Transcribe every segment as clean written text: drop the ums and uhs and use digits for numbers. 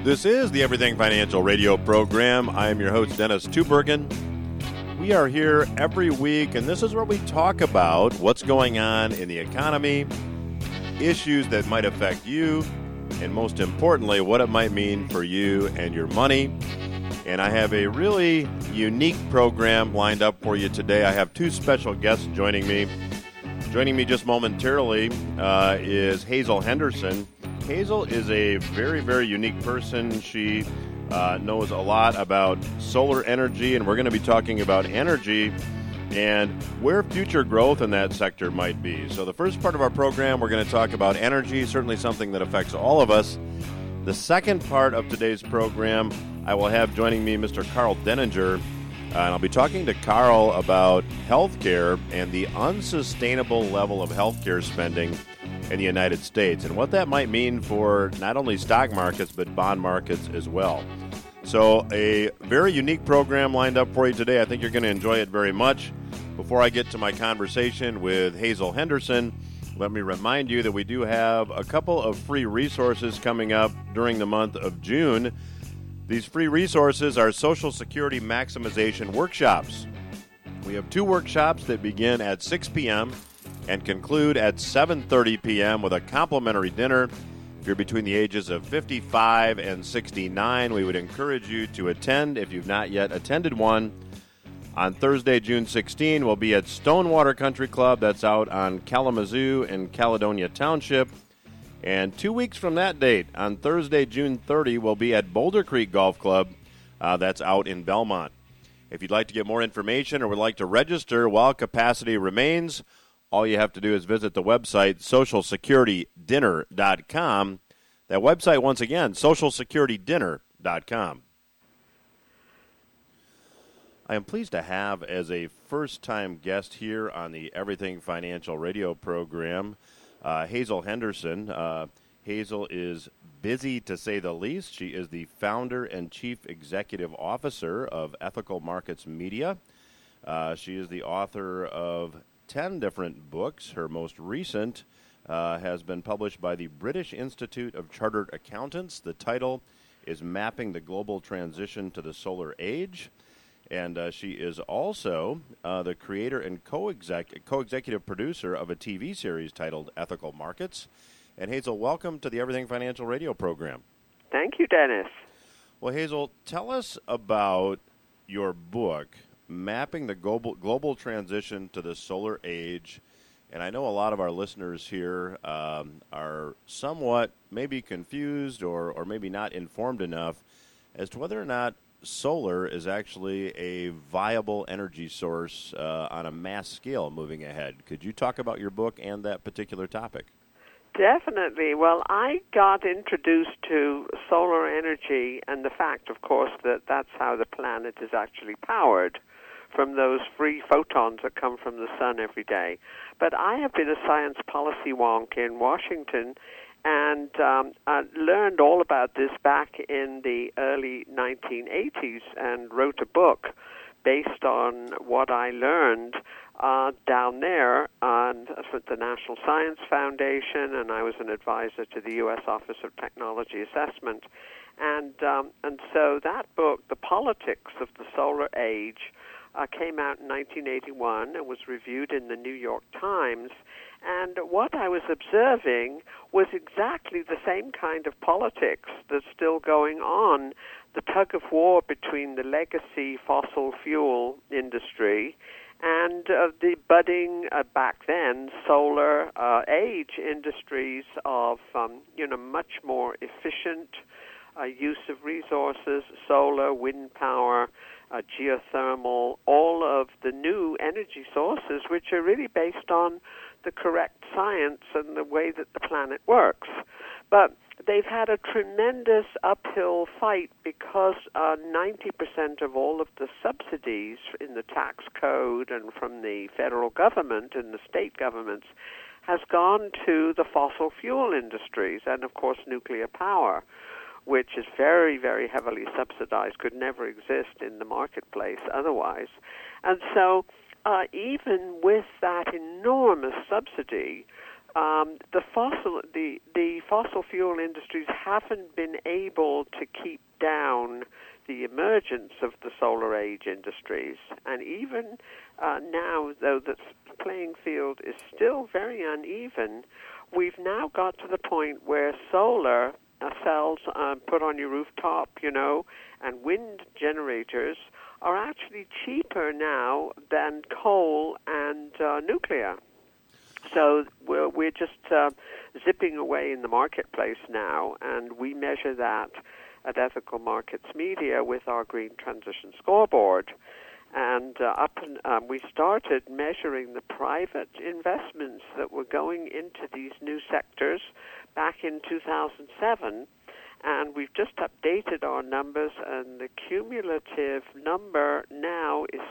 This is the Everything Financial Radio program. I am your host, Dennis Tubbergen. We are here every week, and this is where we talk about what's going on in the economy, issues that might affect you, and most importantly, what it might mean for you and your money. And I have a really unique program lined up for you today. I have two special guests joining me. Joining me just momentarily is Hazel Henderson. Hazel is a very, very unique person. She knows a lot about solar energy, and we're going to be talking about energy and where future growth in that sector might be. So the first part of our program, we're going to talk about energy, certainly something that affects all of us. The second part of today's program, I will have joining me Mr. Carl Denninger, and I'll be talking to Carl about healthcare and the unsustainable level of healthcare spending in the United States and what that might mean for not only stock markets but bond markets as well. So a very unique program lined up for you today. I think you're going to enjoy it very much. Before I get to my conversation with Hazel Henderson, let me remind you that we do have a couple of free resources coming up during the month of June. These free resources are Social Security Maximization Workshops. We have two workshops that begin at 6 p.m. and conclude at 7:30 p.m. with a complimentary dinner. If you're between the ages of 55 and 69, we would encourage you to attend if you've not yet attended one. On Thursday, June 16, we'll be at Stonewater Country Club. That's out on Kalamazoo in Caledonia Township. And 2 weeks from that date, on Thursday, June 30, we'll be at Boulder Creek Golf Club. That's out in Belmont. If you'd like to get more information or would like to register while capacity remains, all you have to do is visit the website, socialsecuritydinner.com. That website, once again, socialsecuritydinner.com. I am pleased to have as a first-time guest here on the Everything Financial Radio program, Hazel Henderson. Hazel is busy, to say the least. She is the founder and chief executive officer of Ethical Markets Media. She is the author of 10 different books. Her most recent has been published by the British Institute of Chartered Accountants. The title is Mapping the Global Transition to the Solar Age. And she is also the creator and co-executive producer of a TV series titled Ethical Markets. And Hazel, welcome to the Everything Financial Radio program. Thank you, Dennis. Well, Hazel, tell us about your book, Mapping the Global Transition to the Solar Age. And I know a lot of our listeners here are somewhat maybe confused or maybe not informed enough as to whether or not solar is actually a viable energy source on a mass scale moving ahead. Could you talk about your book and that particular topic? Definitely. Well, I got introduced to solar energy and the fact, of course, that that's how the planet is actually powered, from those free photons that come from the sun every day. But I have been a science policy wonk in Washington and I learned all about this back in the early 1980s and wrote a book based on what I learned down there at the National Science Foundation, and I was an advisor to the U.S. Office of Technology Assessment. And so that book, The Politics of the Solar Age, came out in 1981 and was reviewed in the New York Times. And what I was observing was exactly the same kind of politics that's still going on, the tug of war between the legacy fossil fuel industry and the budding, back then, solar age industries of much more efficient use of resources, solar, wind power, geothermal, all of the new energy sources which are really based on the correct science and the way that the planet works. But they've had a tremendous uphill fight because 90% of all of the subsidies in the tax code and from the federal government and the state governments has gone to the fossil fuel industries and, of course, nuclear power, which is very, very heavily subsidized, could never exist in the marketplace otherwise. And so even with that enormous subsidy, The fossil fuel industries haven't been able to keep down the emergence of the solar age industries, and even now, though the playing field is still very uneven, we've now got to the point where solar cells put on your rooftop, and wind generators are actually cheaper now than coal and nuclear. So we're just zipping away in the marketplace now, and we measure that at Ethical Markets Media with our Green Transition Scoreboard. And we started measuring the private investments that were going into these new sectors back in 2007. And we've just updated our numbers, and the cumulative number now is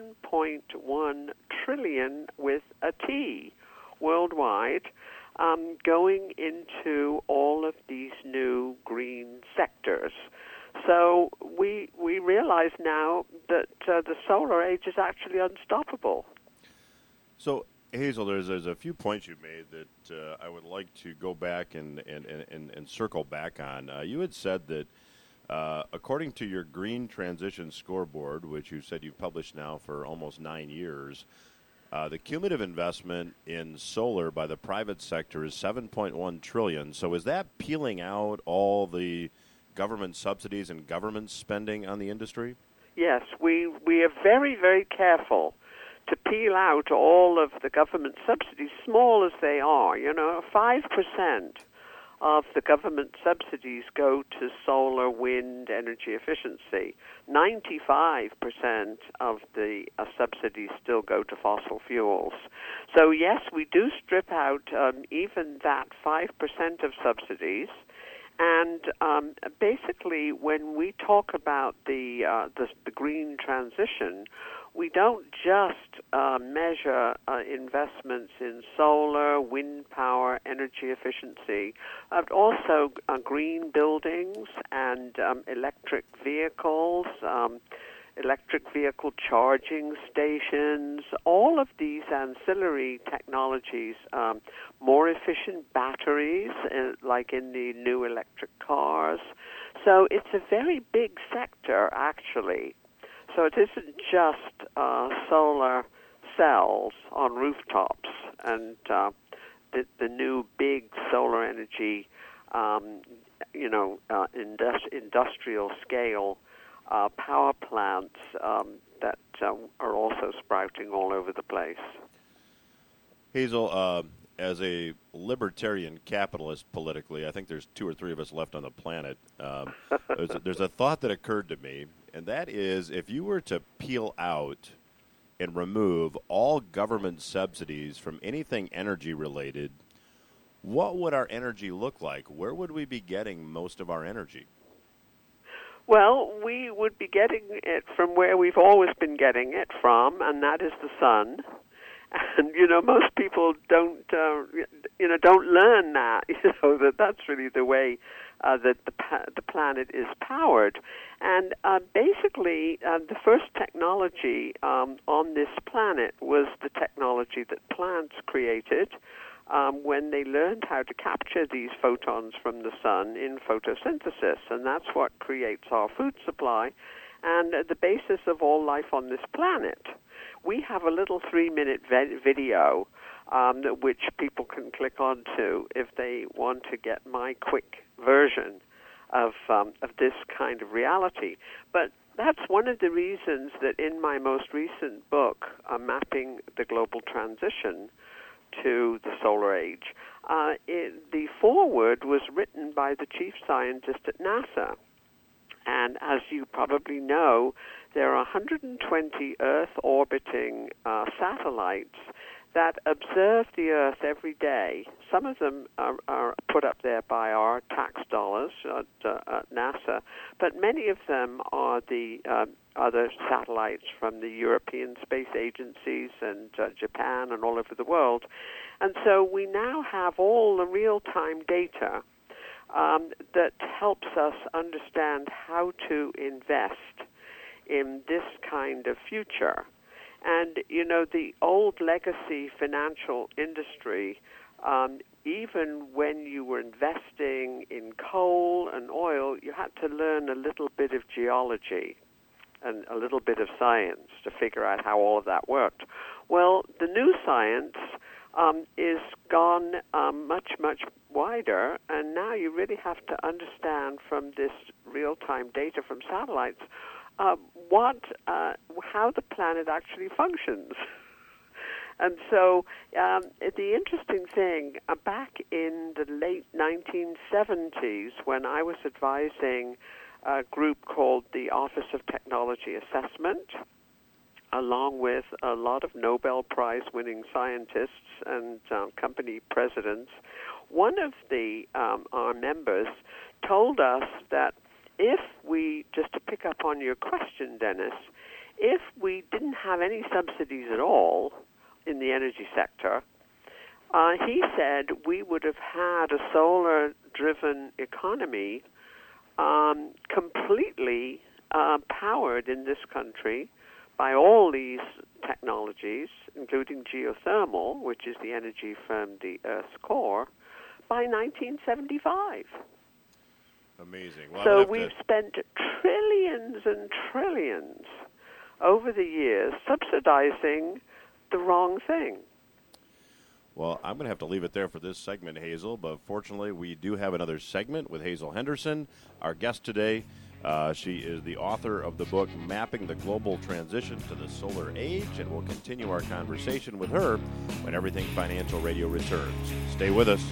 7.1 trillion with a T worldwide, going into all of these new green sectors. So we realize now that the solar age is actually unstoppable. So, Hazel, there's a few points you made that I would like to go back and circle back on. You had said that according to your Green Transition Scoreboard, which you said you've published now for almost 9 years, the cumulative investment in solar by the private sector is $7.1 trillion. So is that peeling out all the government subsidies and government spending on the industry? Yes, we are very, very careful to peel out all of the government subsidies, small as they are. 5% of the government subsidies go to solar, wind, energy efficiency. 95% of the subsidies still go to fossil fuels. So yes, we do strip out even that 5% of subsidies. And basically, when we talk about the green transition, we don't just measure investments in solar, wind power, energy efficiency, but also green buildings and electric vehicles, electric vehicle charging stations, all of these ancillary technologies, more efficient batteries, like in the new electric cars. So it's a very big sector, actually. So it isn't just solar cells on rooftops and the new big solar energy, industrial scale power plants that are also sprouting all over the place. Hazel, as a libertarian capitalist politically, I think there's 2 or 3 of us left on the planet. There's a thought that occurred to me, and that is if you were to peel out and remove all government subsidies from anything energy related, what would our energy look like? Where would we be getting most of our energy? Well, we would be getting it from where we've always been getting it from, and that is the sun. And most people don't learn that. That's really the way that the planet is powered. And basically, the first technology on this planet was the technology that plants created when they learned how to capture these photons from the sun in photosynthesis, and that's what creates our food supply and the basis of all life on this planet. We have a little 3-minute video which people can click onto if they want to get my quick version of this kind of reality. But that's one of the reasons that in my most recent book, Mapping the Global Transition to the Solar Age, the foreword was written by the chief scientist at NASA. And as you probably know, there are 120 Earth-orbiting satellites that observe the Earth every day. Some of them are put up there by our tax dollars at NASA, but many of them are the other satellites from the European space agencies and Japan and all over the world. And so we now have all the real-time data that helps us understand how to invest in this kind of future. And, the old legacy financial industry even when you were investing in coal and oil, you had to learn a little bit of geology and a little bit of science to figure out how all of that worked. Well, the new science is gone much, much wider, and now you really have to understand from this real-time data from satellites how the planet actually functions. And so the interesting thing, back in the late 1970s, when I was advising a group called the Office of Technology Assessment, along with a lot of Nobel Prize-winning scientists and company presidents, one of our members told us that if we, just to pick up on your question, Dennis, if we didn't have any subsidies at all in the energy sector, he said we would have had a solar-driven economy completely powered in this country by all these technologies, including geothermal, which is the energy from the Earth's core, by 1975. Amazing. Well, so we've spent trillions and trillions over the years subsidizing the wrong thing. Well, I'm going to have to leave it there for this segment, Hazel, but fortunately we do have another segment with Hazel Henderson, our guest today. She is the author of the book Mapping the Global Transition to the Solar Age, and we'll continue our conversation with her when Everything Financial Radio returns. Stay with us.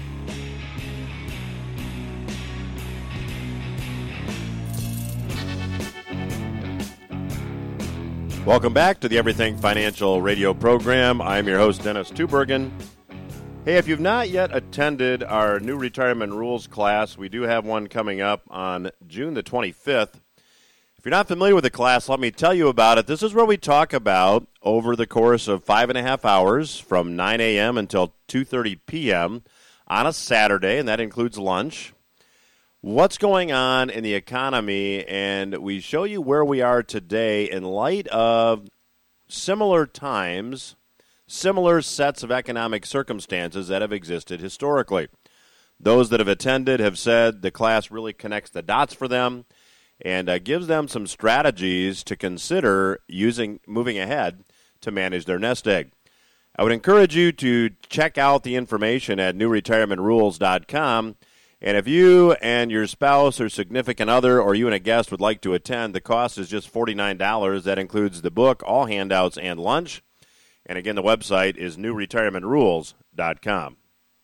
Welcome back to the Everything Financial Radio program. I'm your host, Dennis Tubergen. Hey, if you've not yet attended our new retirement rules class, we do have one coming up on June the 25th. If you're not familiar with the class, let me tell you about it. This is where we talk about, over the course of 5.5 hours, from 9 a.m. until 2:30 p.m. on a Saturday, and that includes lunch, what's going on in the economy, and we show you where we are today in light of similar times, similar sets of economic circumstances that have existed historically. Those that have attended have said the class really connects the dots for them and gives them some strategies to consider moving ahead to manage their nest egg. I would encourage you to check out the information at newretirementrules.com. And if you and your spouse or significant other or you and a guest would like to attend, the cost is just $49. That includes the book, all handouts, and lunch. And again, the website is newretirementrules.com.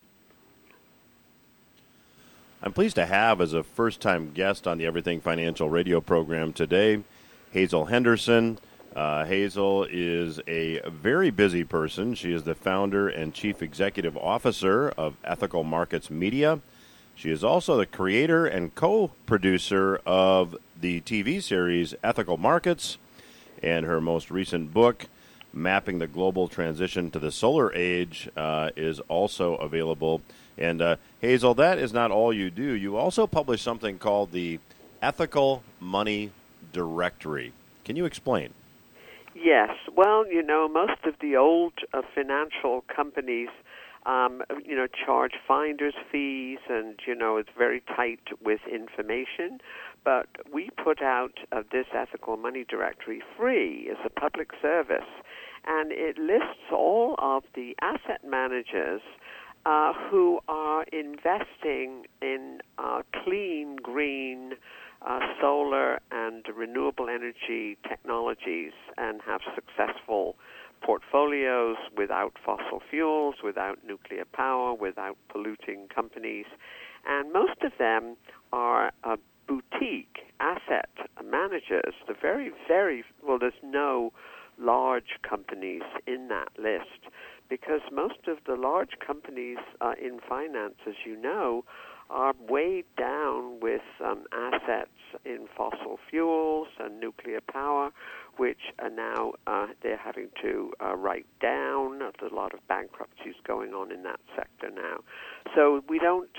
I'm pleased to have as a first-time guest on the Everything Financial Radio program today, Hazel Henderson. Hazel is a very busy person. She is the founder and chief executive officer of Ethical Markets Media. She is also the creator and co-producer of the TV series Ethical Markets, and her most recent book, Mapping the Global Transition to the Solar Age, is also available. And Hazel, that is not all you do. You also publish something called the Ethical Money Directory. Can you explain? Yes. Well, most of the old financial companies charge finder's fees, and, it's very tight with information. But we put out this Ethical Money Directory free as a public service, and it lists all of the asset managers who are investing in clean, green, solar and renewable energy technologies and have successful portfolios without fossil fuels, without nuclear power, without polluting companies. And most of them are boutique asset managers. The there's no large companies in that list, because most of the large companies in finance, as you know, are weighed down with assets in fossil fuels and nuclear power, which are now they're having to write down. There's a lot of bankruptcies going on in that sector now. So we don't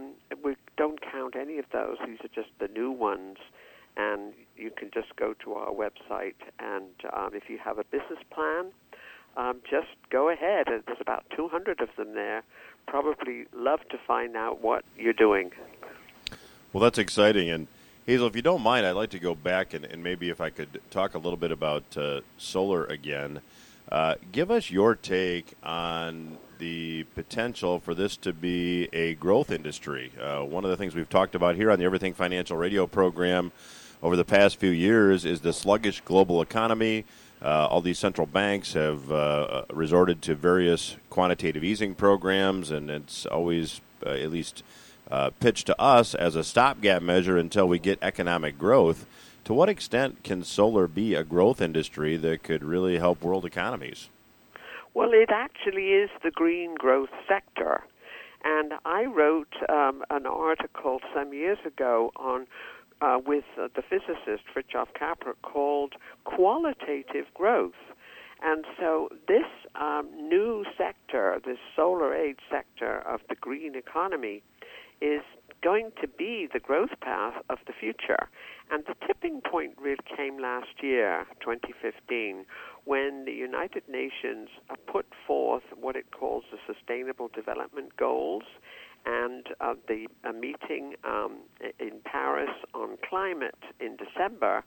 count any of those. These are just the new ones, and you can just go to our website, and if you have a business plan, just go ahead. There's about 200 of them there, probably love to find out what you're doing. Well, that's exciting. And Hazel, if you don't mind, I'd like to go back and maybe if I could talk a little bit about solar again. Give us your take on the potential for this to be a growth industry. One of the things we've talked about here on the Everything Financial radio program over the past few years is the sluggish global economy. All these central banks have resorted to various quantitative easing programs, and it's always at least pitched to us as a stopgap measure until we get economic growth. To what extent can solar be a growth industry that could really help world economies? Well, it actually is the green growth sector. And I wrote an article some years ago on with the physicist Fritjof Capra called Qualitative Growth. And so this new sector, this solar age sector of the green economy, is going to be the growth path of the future. And the tipping point really came last year, 2015, when the United Nations put forth what it calls the Sustainable Development Goals, and the meeting in Paris on climate in December.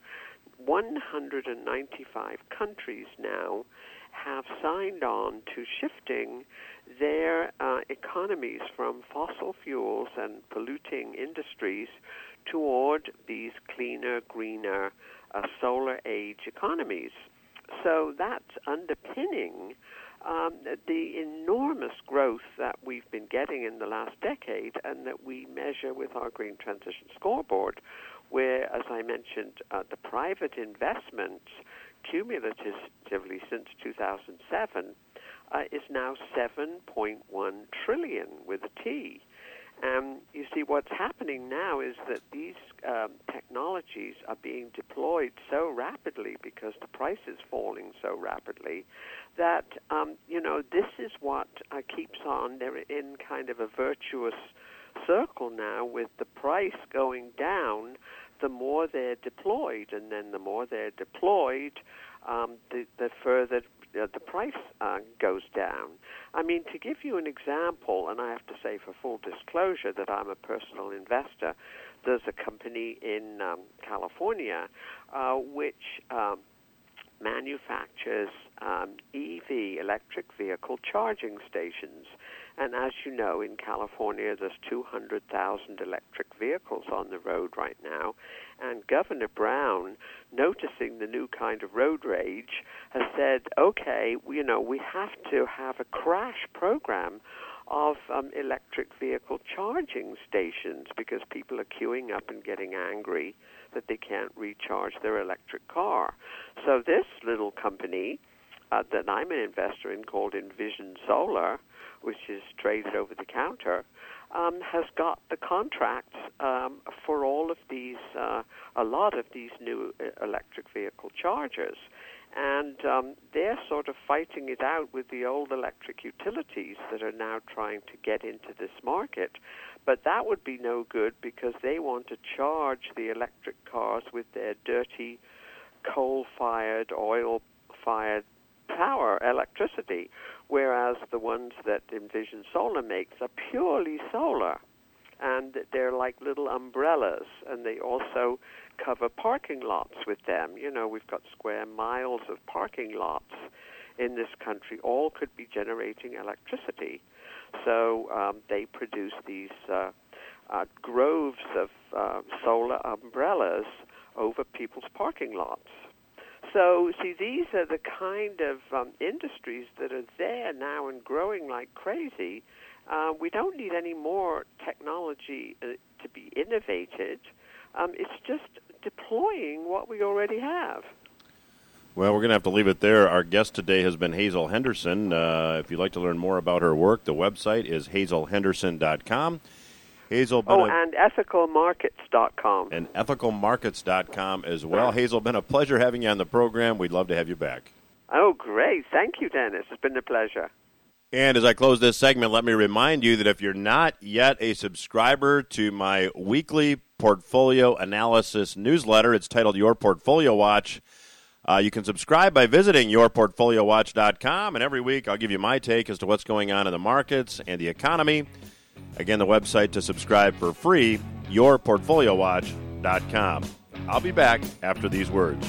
195 countries now have signed on to shifting their economies from fossil fuels and polluting industries toward these cleaner, greener, solar age economies. So that's underpinning the enormous growth that we've been getting in the last decade and that we measure with our Green Transition Scoreboard, where, as I mentioned, the private investment cumulatively since 2007 is now 7.1 trillion with a T. You see, what's happening now is that these technologies are being deployed so rapidly because the price is falling so rapidly that, this is what keeps on. They're in kind of a virtuous circle now with the price going down the more they're deployed, and then the more they're deployed, the further the price goes down. I mean, to give you an example, and I have to say for full disclosure that I'm a personal investor, there's a company in California which manufactures EV, electric vehicle charging stations. And as you know, in California, there's 200,000 electric vehicles on the road right now. And Governor Brown, noticing the new kind of road rage, has said, okay, we have to have a crash program of electric vehicle charging stations because people are queuing up and getting angry that they can't recharge their electric car. So this little company that I'm an investor in called Envision Solar, which is traded over the counter, has got the contracts for all of these, a lot of these new electric vehicle chargers. And they're sort of fighting it out with the old electric utilities that are now trying to get into this market. But that would be no good because they want to charge the electric cars with their dirty coal-fired, oil-fired power, electricity, whereas the ones that Envision Solar makes are purely solar. And they're like little umbrellas, and they also cover parking lots with them. You know, we've got square miles of parking lots in this country. All could be generating electricity. So they produce these groves of solar umbrellas over people's parking lots. So, see, these are the kind of industries that are there now and growing like crazy. We don't need any more technology to be innovated. It's just deploying what we already have. Well, we're going to have to leave it there. Our guest today has been Hazel Henderson. If you'd like to learn more about her work, the website is hazelhenderson.com. Hazel, and ethicalmarkets.com. And ethicalmarkets.com as well. Hazel, been a pleasure having you on the program. We'd love to have you back. Oh, great. Thank you, Dennis. It's been a pleasure. And as I close this segment, let me remind you that if you're not yet a subscriber to my weekly portfolio analysis newsletter, it's titled Your Portfolio Watch. You can subscribe by visiting yourportfoliowatch.com, and every week I'll give you my take as to what's going on in the markets and the economy. Again, the website to subscribe for free, yourportfoliowatch.com. I'll be back after these words.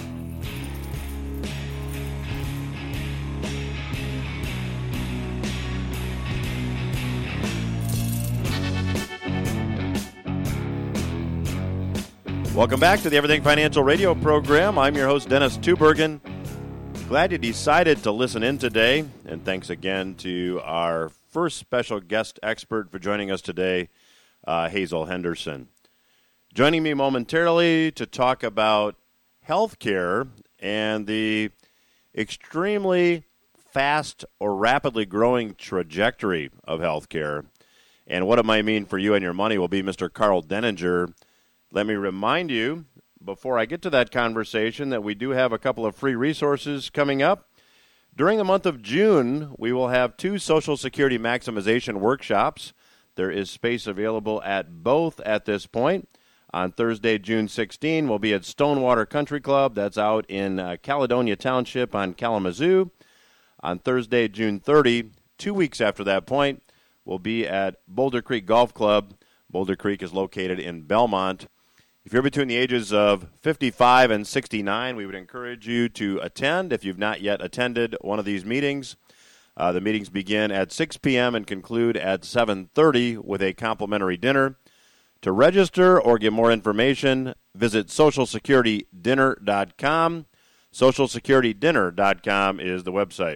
Welcome back to the Everything Financial Radio program. I'm your host, Dennis Tubbergen. Glad you decided to listen in today, and thanks again to our first special guest expert for joining us today, Hazel Henderson. Joining me momentarily to talk about healthcare and the extremely fast or rapidly growing trajectory of healthcare and what it might mean for you and your money will be Mr. Karl Denninger. Let me remind you, before I get to that conversation, that we do have a couple of free resources coming up. During the month of June, we will have 2 Social Security maximization workshops. There is space available at both at this point. On Thursday, June 16, we'll be at Stonewater Country Club. That's out in Caledonia Township on Kalamazoo. On Thursday, June 30, 2 weeks after that point, we'll be at Boulder Creek Golf Club. Boulder Creek is located in Belmont. If you're between the ages of 55 and 69, we would encourage you to attend if you've not yet attended one of these meetings. The meetings begin at 6 p.m. and conclude at 7:30 with a complimentary dinner. To register or get more information, visit socialsecuritydinner.com. Socialsecuritydinner.com is the website.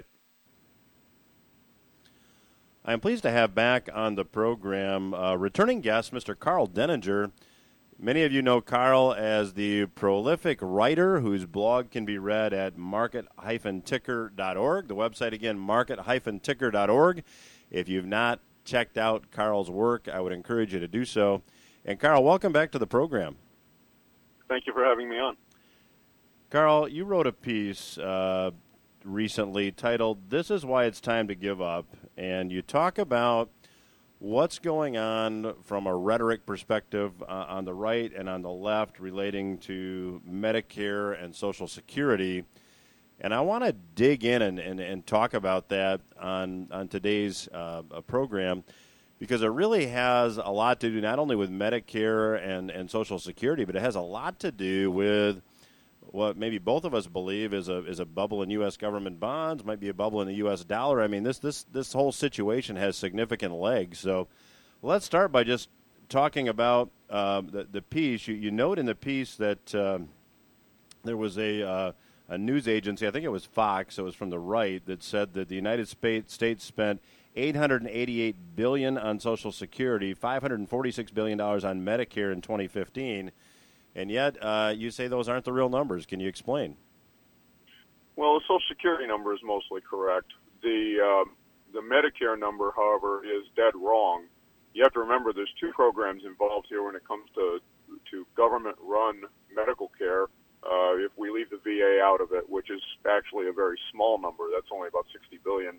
I am pleased to have back on the program returning guest, Mr. Karl Denninger. Many of you know Karl as the prolific writer whose blog can be read at market-ticker.org. The website again, market-ticker.org. If you've not checked out Karl's work, I would encourage you to do so. And Karl, welcome back to the program. Thank you for having me on. Karl, you wrote a piece recently titled, "This is Why It's Time to Give Up," and you talk about what's going on from a rhetoric perspective on the right and on the left relating to Medicare and Social Security. And I want to dig in and talk about that on today's program, because it really has a lot to do not only with Medicare and Social Security, but it has a lot to do with what maybe both of us believe is a bubble in U.S. government bonds, might be a bubble in the U.S. dollar. I mean, this whole situation has significant legs. So let's start by just talking about the piece. You note in the piece that there was a news agency, I think it was Fox, it was from the right, that said that the United States spent $888 billion on Social Security, $546 billion on Medicare in 2015. And yet, you say those aren't the real numbers. Can you explain? Well, the Social Security number is mostly correct. The Medicare number, however, is dead wrong. You have to remember there's 2 programs involved here when it comes to government-run medical care. If we leave the VA out of it, which is actually a very small number, that's only about $60 billion.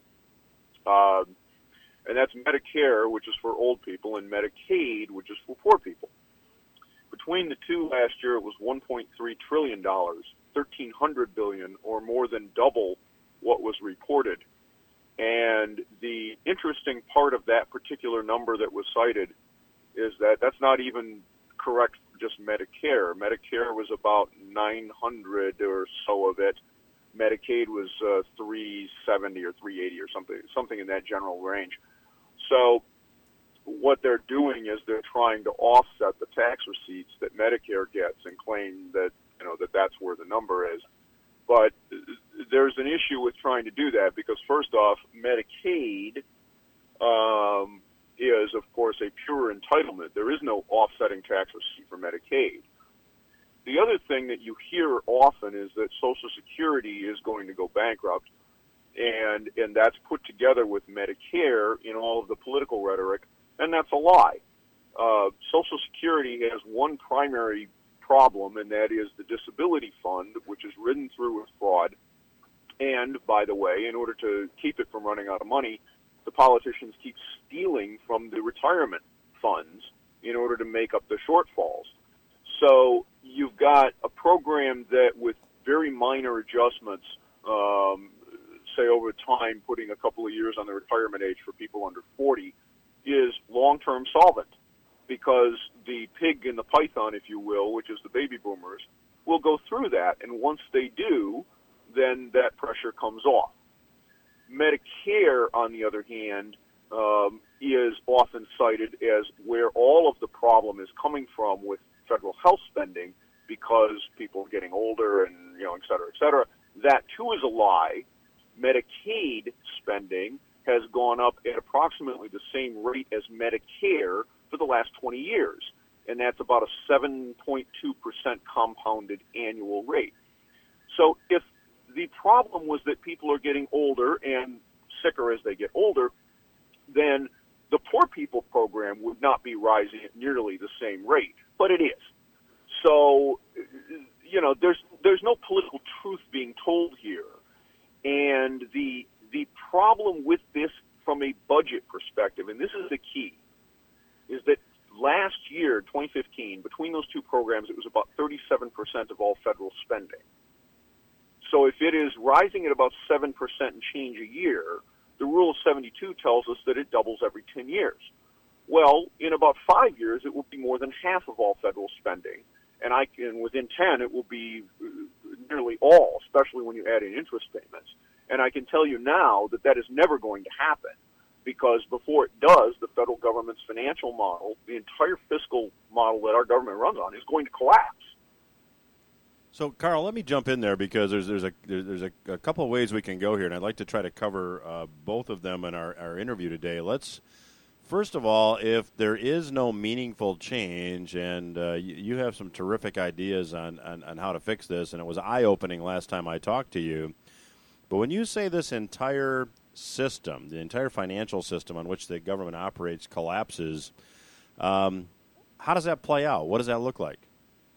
And that's Medicare, which is for old people, and Medicaid, which is for poor people. Between the 2 last year, it was $1.3 trillion, $1,300 billion, or more than double what was reported. And the interesting part of that particular number that was cited is that that's not even correct for just Medicare. Medicare was about 900 or so of it. Medicaid was 370 or 380 or something in that general range. So what they're doing is they're trying to offset the tax receipts that Medicare gets and claim that that's where the number is. But there's an issue with trying to do that because, first off, Medicaid is, of course, a pure entitlement. There is no offsetting tax receipt for Medicaid. The other thing that you hear often is that Social Security is going to go bankrupt, and that's put together with Medicare in all of the political rhetoric, and that's a lie. Social Security has one primary problem, and that is the disability fund, which is ridden through with fraud. And, by the way, in order to keep it from running out of money, the politicians keep stealing from the retirement funds in order to make up the shortfalls. So you've got a program that with very minor adjustments, say over time, putting a couple of years on the retirement age for people under 40, is long-term solvent, because the pig in the python, if you will, which is the baby boomers, will go through that, and once they do, then that pressure comes off. Medicare, on the other hand, is often cited as where all of the problem is coming from with federal health spending, because people are getting older and, et cetera, et cetera. That, too, is a lie. Medicaid spending has gone up at approximately the same rate as Medicare for the last 20 years, and that's about a 7.2% compounded annual rate. So if the problem was that people are getting older and sicker as they get older, then the poor people program would not be rising at nearly the same rate, but it is. So, there's no political truth being told here. And the problem with this from a budget perspective, and this is the key, is that last year, 2015, between those two programs, it was about 37% of all federal spending. So if it is rising at about 7% and change a year, the rule of 72 tells us that it doubles every 10 years. Well, in about 5 years, it will be more than half of all federal spending. And within 10, it will be nearly all, especially when you add in interest payments. And I can tell you now that that is never going to happen, because before it does, the federal government's financial model, the entire fiscal model that our government runs on, is going to collapse. So, Carl, let me jump in there, because there's a couple of ways we can go here, and I'd like to try to cover both of them in our interview today. First of all, if there is no meaningful change, and you have some terrific ideas on how to fix this, and it was eye-opening last time I talked to you, but when you say this entire system, the entire financial system on which the government operates, collapses, how does that play out? What does that look like?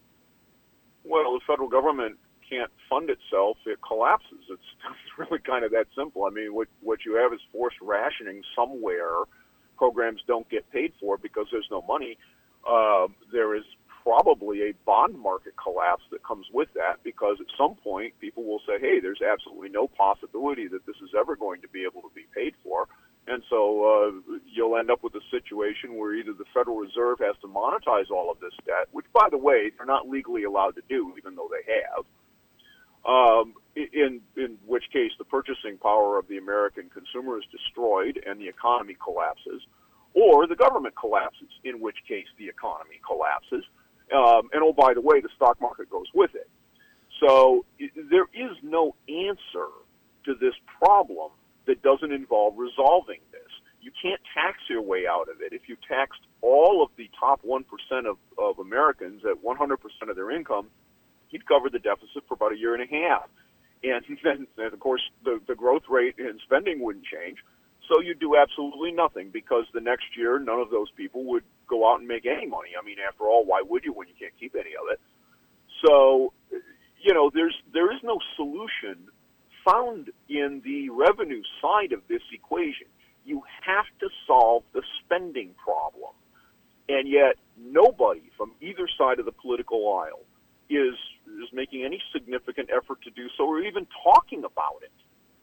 Well, the federal government can't fund itself, it collapses. It's really kind of that simple. I mean, what you have is forced rationing somewhere. Programs don't get paid for because there's no money. There is probably a bond market collapse that comes with that, because at some point people will say, hey, there's absolutely no possibility that this is ever going to be able to be paid for. And so you'll end up with a situation where either the Federal Reserve has to monetize all of this debt, which, by the way, they're not legally allowed to do, even though they have, in which case the purchasing power of the American consumer is destroyed and the economy collapses, or the government collapses, in which case the economy collapses. And, oh, by the way, the stock market goes with it. So there is no answer to this problem that doesn't involve resolving this. You can't tax your way out of it. If you taxed all of the top 1% of Americans at 100% of their income, you'd cover the deficit for about a year and a half. And then, of course, the growth rate in spending wouldn't change. So you'd do absolutely nothing, because the next year none of those people would go out and make any money. I mean, after all, why would you when you can't keep any of it? So, there is no solution found in the revenue side of this equation. You have to solve the spending problem. And yet nobody from either side of the political aisle is making any significant effort to do so, or even talking about it.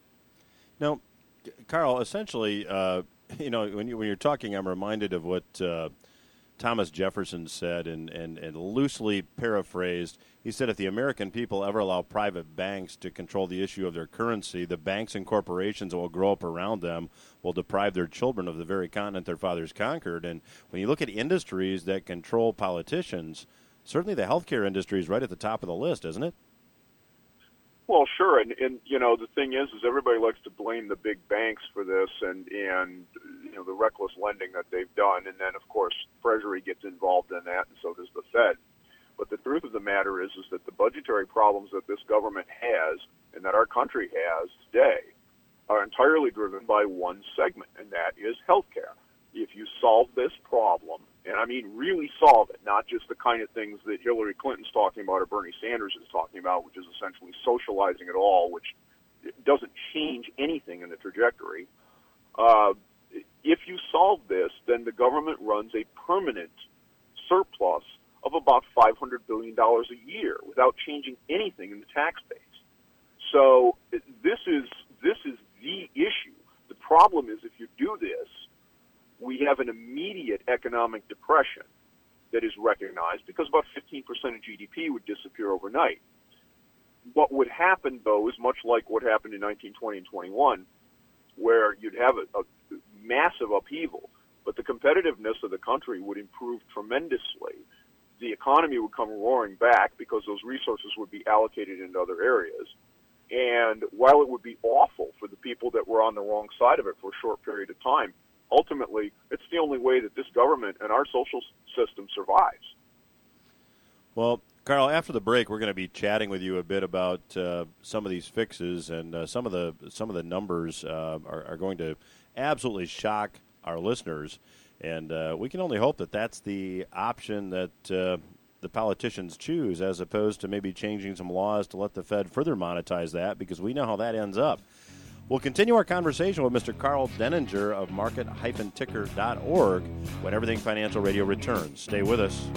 Now, Carl, essentially, when you're talking, I'm reminded of what Thomas Jefferson said, and loosely paraphrased, he said, if the American people ever allow private banks to control the issue of their currency, the banks and corporations that will grow up around them will deprive their children of the very continent their fathers conquered. And when you look at industries that control politicians, certainly the healthcare industry is right at the top of the list, isn't it? Well, sure, and the thing is everybody likes to blame the big banks for this, and the reckless lending that they've done, and then of course Treasury gets involved in that, and so does the Fed. But the truth of the matter is that the budgetary problems that this government has and that our country has today are entirely driven by one segment, and that is healthcare. If you solve this problem, and I mean really solve it, not just the kind of things that Hillary Clinton's talking about or Bernie Sanders is talking about, which is essentially socializing it all, which doesn't change anything in the trajectory. If you solve this, then the government runs a permanent surplus of about $500 billion a year without changing anything in the tax base. So this is the issue. The problem is if you do this, we have an immediate economic depression that is recognized because about 15% of GDP would disappear overnight. What would happen, though, is much like what happened in 1920 and 21, where you'd have a massive upheaval, but the competitiveness of the country would improve tremendously. The economy would come roaring back because those resources would be allocated into other areas. And while it would be awful for the people that were on the wrong side of it for a short period of time, ultimately, it's the only way that this government and our social system survives. Well, Carl, after the break, we're going to be chatting with you a bit about some of these fixes, and some of the numbers are going to absolutely shock our listeners. And we can only hope that that's the option that the politicians choose, as opposed to maybe changing some laws to let the Fed further monetize that, because we know how that ends up. We'll continue our conversation with Mr. Carl Denninger of market-ticker.org when Everything Financial Radio returns. Stay with us.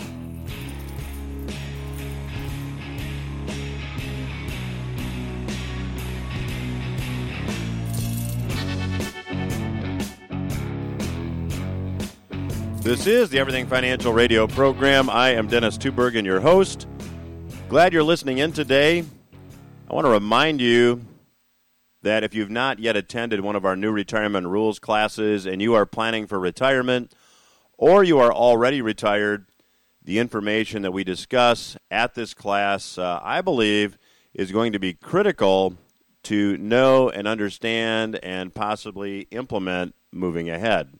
This is the Everything Financial Radio program. I am Dennis Tubbergen, your host. Glad you're listening in today. I want to remind you that if you've not yet attended one of our new retirement rules classes and you are planning for retirement, or you are already retired, the information that we discuss at this class, I believe, is going to be critical to know and understand and possibly implement moving ahead.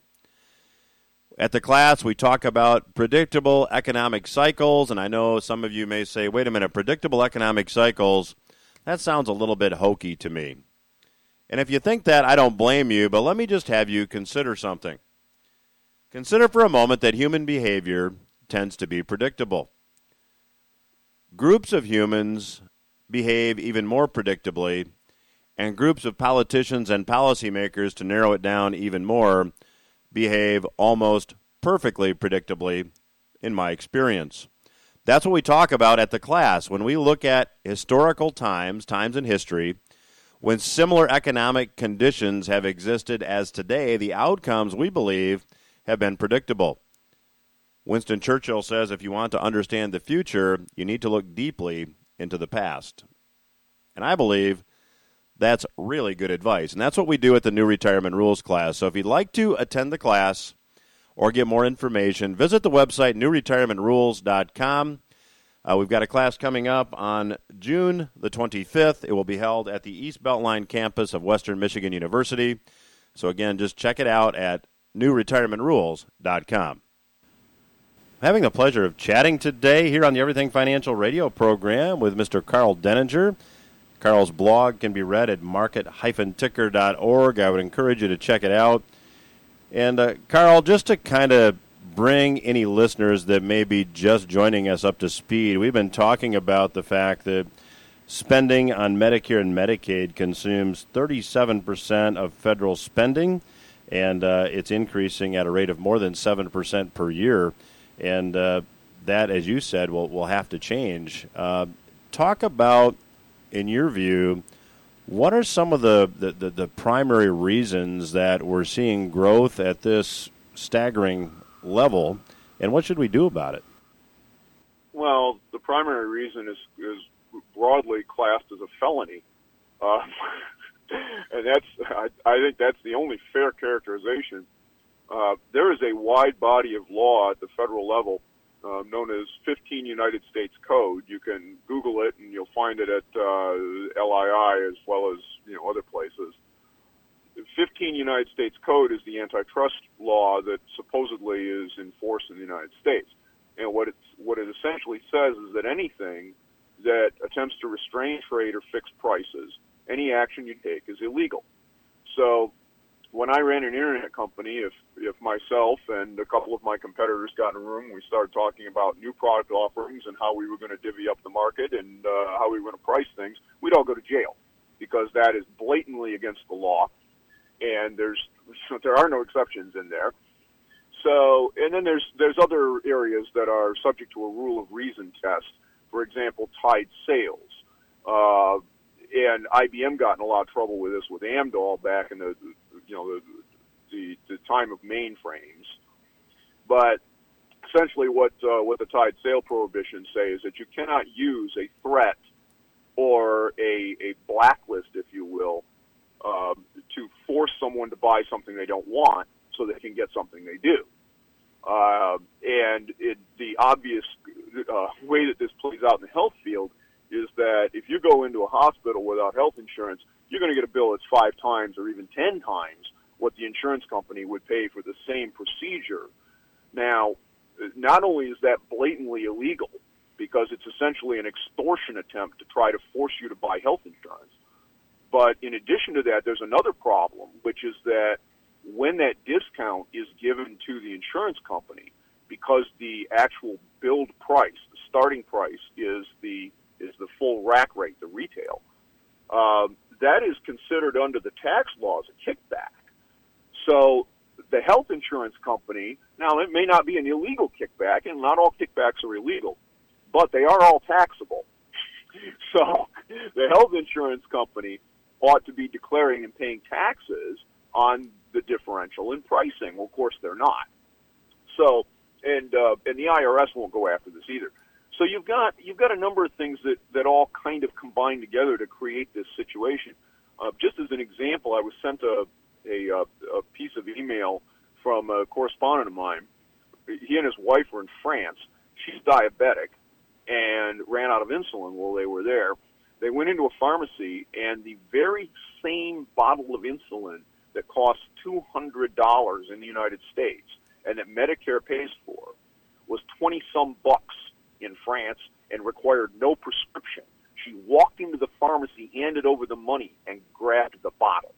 At the class, we talk about predictable economic cycles, and I know some of you may say, wait a minute, predictable economic cycles, that sounds a little bit hokey to me. And if you think that, I don't blame you, but let me just have you consider something. Consider for a moment that human behavior tends to be predictable. Groups of humans behave even more predictably, and groups of politicians and policymakers, to narrow it down even more, behave almost perfectly predictably, in my experience. That's what we talk about at the class. When we look at historical times in history, when similar economic conditions have existed as today, the outcomes, we believe, have been predictable. Winston Churchill says if you want to understand the future, you need to look deeply into the past. And I believe that's really good advice. And that's what we do at the New Retirement Rules class. So if you'd like to attend the class or get more information, visit the website newretirementrules.com. We've got a class coming up on June the 25th. It will be held at the East Beltline campus of Western Michigan University. So again, just check it out at newretirementrules.com. Having the pleasure of chatting today here on the Everything Financial Radio program with Mr. Carl Denninger. Carl's blog can be read at market-ticker.org. I would encourage you to check it out. And, Carl, just to kind of bring any listeners that may be just joining us up to speed, we've been talking about the fact that spending on Medicare and Medicaid consumes 37% of federal spending, and it's increasing at a rate of more than 7% per year. And that, as you said, will have to change. Talk about, in your view, what are some of the primary reasons that we're seeing growth at this staggering level, and what should we do about it? Well, the primary reason is broadly classed as a felony, and I think that's the only fair characterization. There is a wide body of law at the federal level known as 15 United States Code. You can Google it, and you'll find it at LII as well as other places. The 15 United States Code is the antitrust law that supposedly is in force in the United States. And what it essentially says is that anything that attempts to restrain trade or fix prices, any action you take is illegal. So when I ran an internet company, if myself and a couple of my competitors got in a room, we started talking about new product offerings and how we were going to divvy up the market and how we were going to price things, we'd all go to jail because that is blatantly against the law, and there are no exceptions in there. So, and then there's other areas that are subject to a rule of reason test. For example, tied sales. And IBM got in a lot of trouble with this with Amdahl back in the time of mainframes. But essentially, what the tied sale prohibitions say is that you cannot use a threat or a blacklist, if you will, to force someone to buy something they don't want so they can get something they do. And the obvious way that this plays out in the health field is that if you go into a hospital without health insurance, you're going to get a bill that's 5 times or even 10 times what the insurance company would pay for the same procedure. Now, not only is that blatantly illegal, because it's essentially an extortion attempt to try to force you to buy health insurance, but in addition to that, there's another problem, which is that when that discount is given to the insurance company, because the actual billed price, the starting price, is the full rack rate, the retail, that is considered under the tax laws a kickback. So the health insurance company, now it may not be an illegal kickback, and not all kickbacks are illegal, but they are all taxable. So the health insurance company ought to be declaring and paying taxes on the differential in pricing. Well, of course they're not. So, and the IRS won't go after this either. So you've got a number of things that all kind of combine together to create this situation. Just as an example, I was sent a piece of email from a correspondent of mine. He and his wife were in France. She's diabetic and ran out of insulin while they were there. They went into a pharmacy, and the very same bottle of insulin that costs $200 in the United States and that Medicare pays for was 20-some bucks in France and required no prescription. She walked into the pharmacy, handed over the money, and grabbed the bottle.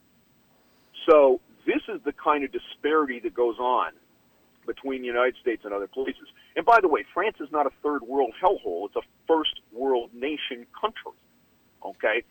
So this is the kind of disparity that goes on between the United States and other places. And by the way, France is not a third world hellhole. It's a first world nation country. Okay?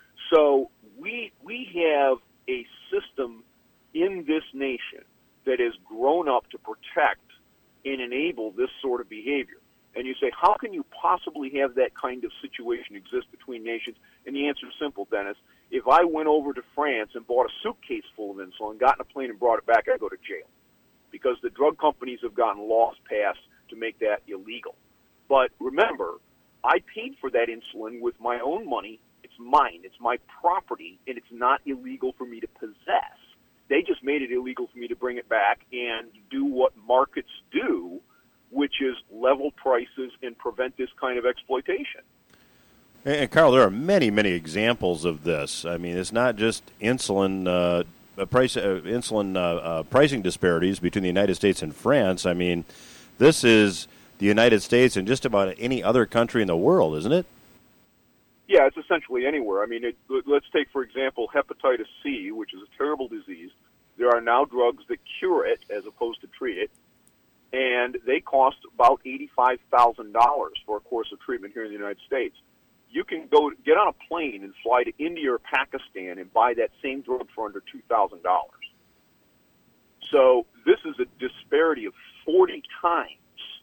So we have a system in this nation that has grown up to protect and enable this sort of behavior. And you say, how can you possibly have that kind of situation exist between nations? And the answer is simple, Dennis. If I went over to France and bought a suitcase full of insulin, got in a plane and brought it back, I'd go to jail. Because the drug companies have gotten laws passed to make that illegal. But remember, I paid for that insulin with my own money. It's mine. It's my property, and it's not illegal for me to possess. They just made it illegal for me to bring it back and do what markets do, which is level prices and prevent this kind of exploitation. And Carl, there are many, many examples of this. I mean, it's not just insulin pricing disparities between the United States and France. I mean, this is the United States and just about any other country in the world, isn't it? Yeah, it's essentially anywhere. I mean, let's take, for example, hepatitis C, which is a terrible disease. There are now drugs that cure it as opposed to treat it, and they cost about $85,000 for a course of treatment here in the United States. You can go get on a plane and fly to India or Pakistan and buy that same drug for under $2,000. So this is a disparity of 40 times.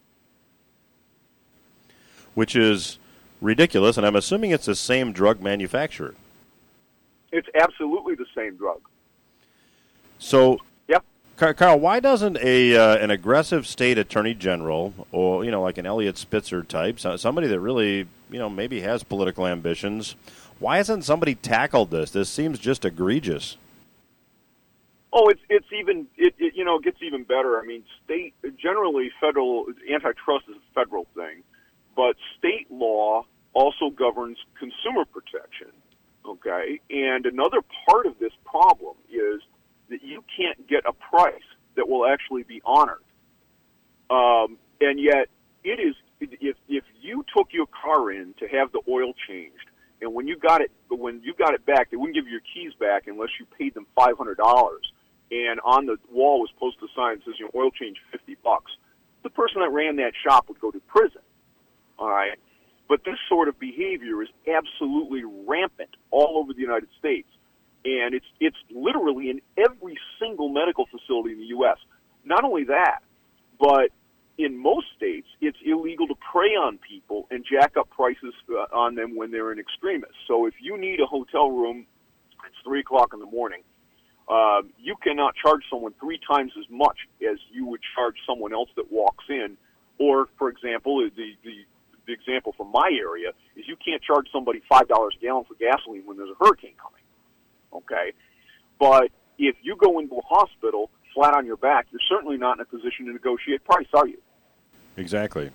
Which is ridiculous, and I'm assuming it's the same drug manufacturer. It's absolutely the same drug. So, yep. Carl, why doesn't an aggressive state attorney general, or like an Elliot Spitzer type, somebody that really maybe has political ambitions, why hasn't somebody tackled this? This seems just egregious. Oh, it gets even better. I mean, federal antitrust is a federal thing, but state law also governs consumer protection. Okay, and another part of this problem is that you can't get a price that will actually be honored. And yet, it is if you took your car in to have the oil changed, and when you got it back, they wouldn't give you your keys back unless you paid them $500. And on the wall was posted a sign that says, oil change $50. The person that ran that shop would go to prison. All right, but this sort of behavior is absolutely rampant all over the United States. And it's literally in every single medical facility in the U.S. Not only that, But in most states, it's illegal to prey on people and jack up prices on them when they're in extremis. So if you need a hotel room, it's 3 o'clock in the morning, you cannot charge someone 3 times as much as you would charge someone else that walks in. Or, for example, the example from my area is you can't charge somebody $5 a gallon for gasoline when there's a hurricane coming. Okay? But if you go into a hospital flat on your back, you're certainly not in a position to negotiate price, are you? Exactly.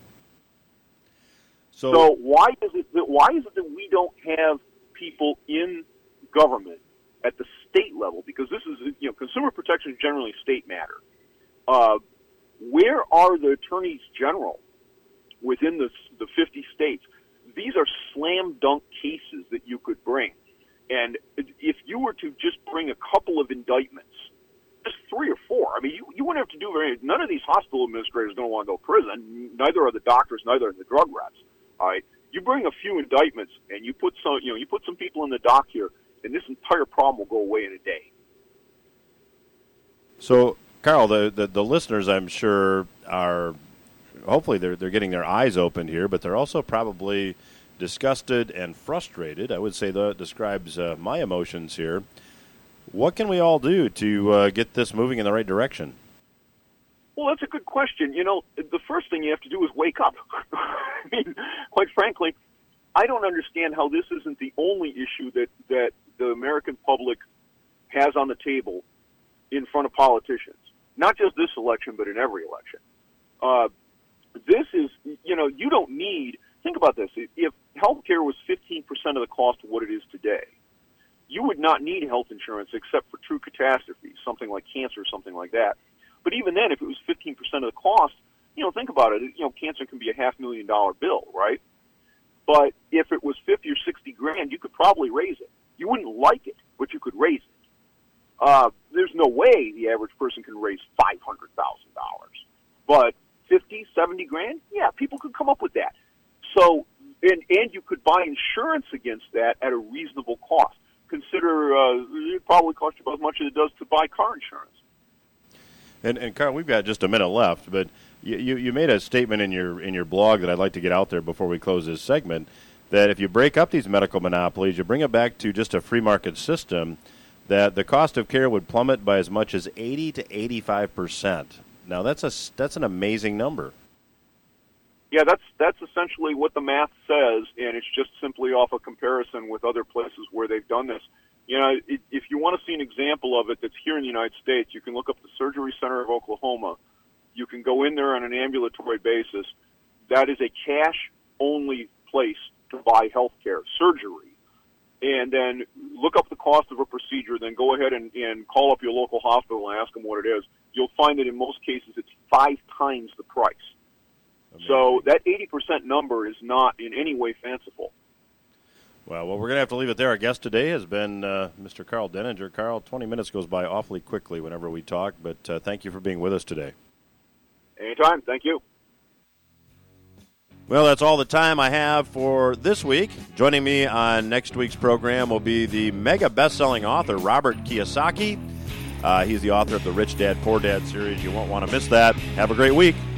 So why is it that we don't have people in government at the state level? Because this is, consumer protection is generally state matter. Where are the attorneys general within the 50 states? These are slam dunk cases that you could bring. And if you were to just bring a couple of indictments, just 3 or 4, I mean, you wouldn't have to do very. None of these hospital administrators don't want to go to prison. Neither are the doctors. Neither are the drug reps. All right, you bring a few indictments and you put some people in the dock here, and this entire problem will go away in a day. So, Carl, the listeners, I'm sure, are hopefully they're getting their eyes opened here, but they're also probably disgusted and frustrated. I would say that describes my emotions here. What can we all do to get this moving in the right direction? Well, that's a good question. The first thing you have to do is wake up. I mean, quite frankly, I don't understand how this isn't the only issue that the American public has on the table in front of politicians. Not just this election, but in every election. This is, you don't need, think about this. If healthcare was 15% of the cost of what it is today, you would not need health insurance except for true catastrophes, something like cancer, something like that. But even then, if it was 15% of the cost, think about it. Cancer can be a $500,000 bill, right? But if it was 50 or 60 grand, you could probably raise it. You wouldn't like it, but you could raise it. There's no way the average person can raise $500,000. But 50, 70 grand, yeah, people could come up with that. So, and you could buy insurance against that at a reasonable cost. Consider it probably costs you about as much as it does to buy car insurance. And Carl, we've got just a minute left, but you made a statement in your blog that I'd like to get out there before we close this segment, that if you break up these medical monopolies, you bring it back to just a free market system, that the cost of care would plummet by as much as 80 to 85%. Now that's an amazing number. Yeah, that's essentially what the math says, and it's just simply off a comparison with other places where they've done this. If you want to see an example of it that's here in the United States, you can look up the Surgery Center of Oklahoma. You can go in there on an ambulatory basis. That is a cash-only place to buy health care, surgery. And then look up the cost of a procedure, then go ahead and call up your local hospital and ask them what it is. You'll find that in most cases it's 5 times the price. Amazing. So that 80% number is not in any way fanciful. Well, we're going to have to leave it there. Our guest today has been Mr. Carl Denninger. Carl, 20 minutes goes by awfully quickly whenever we talk, but thank you for being with us today. Anytime. Thank you. Well, that's all the time I have for this week. Joining me on next week's program will be the mega best-selling author, Robert Kiyosaki. He's the author of the Rich Dad, Poor Dad series. You won't want to miss that. Have a great week.